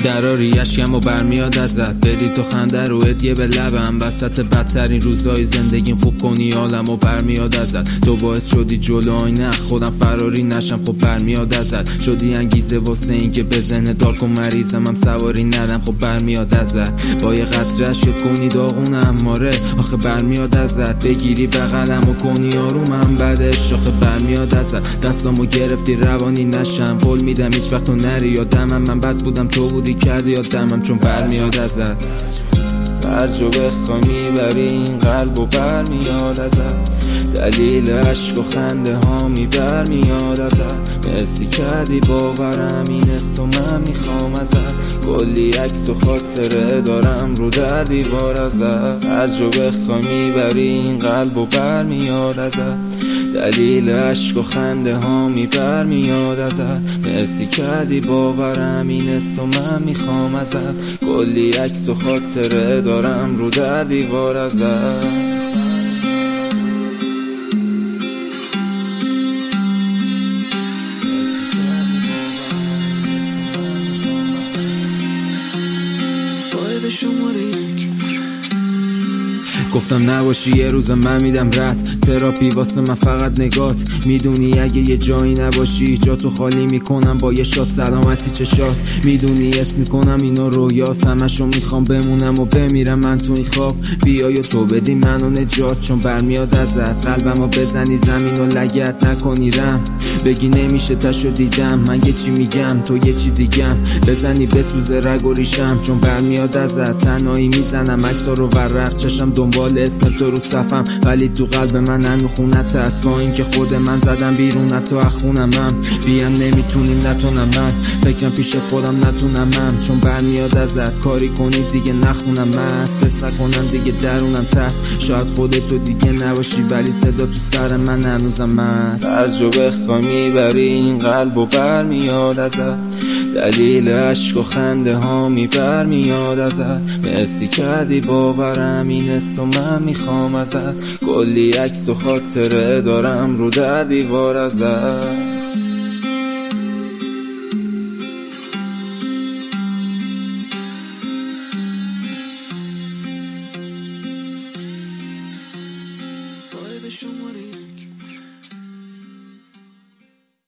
دراری اشکم و برمیاد ازت، بدی تو خنده رو هدیه به لبم. وسط بدترین روزای زندگیم خوب کنی حالم و برمیاد ازت. تو باعث شدی جلو آینه خودم فراری نشم، خب برمیاد ازت. شدی انگیزه واسه این که به ذهن دارک و مریضم هم سواری ندم، خب برمیاد ازت. با یه قطره اشکت کنی داغونم ماره، آخه برمیاد ازت. بگیری بغلم و کنی آرومم بعدش، آخه برمیاد ازت. دستامو گرفتی روانی نشم، قول میدم هیچ وقت تو نری یادمم. من بد بودم تو بودی کردی یادمم، چون برمیاد ازت. هر جا بخوای میبری این قلب و برمیاد ازت. دلیل عشق و خنده ها برمیاد ازت. مرسی کردی باورم این است و من میخوام ازت. کلی عکس و خاطره دارم رو در دیوار ازت. هر جا بخوای میبری این قلب و برمیاد ازت. دلیل عشق و خنده ها برمیاد ازت. مرسی کردی باورم این است و من میخوام ازت. کلی عکس و خاطره دارم رو در دیوار ازت. گفتم نباشی یه روز من میدم رد، تراپی واسه من فقط نگات. میدونی اگه یه جایی نباشی جا تو خالی میکنم با یه شات سلامتی چشات. میدونی اسم میکنم اینو رویاست، همشو میخوام بمونم و بمیرم من تو این خواب. بیای و تو بدی منو نجات، چون برمیاد ازت. قلبمو بزنی زمین و لگت نکنی رم، بگی نمیشه تشو دیدم. من یه چی میگم تو یه چی دیگم، بزنی بسوزه رگ و ریشم، چون برمیاد ازت. تنهایی میزنم عکسا رو ورق، چشم دنبال اسم تو رو صفم، ولی تو قلب من هنو خونت هست. با این که خود من زدم بیرون تو اخونم من، بیم نمیتونیم نتونم من، فکرم پیش خودم نتونم من، چون برمیاد ازت. کاری کنی دیگه نخونم من، سسا کنم دیگه درونم تست. شاید خودتو دیگه نباشی ولی صدا تو سر من هنوزم مست. هر جا بخوای میبری این قلب و برمیاد ازت. دلیل عشق و خنده ها برمیاد ازت. مرسی کردی باورم این است و من میخوام ازت. کلی عکس و خاطره دارم رو در دیوار ازت.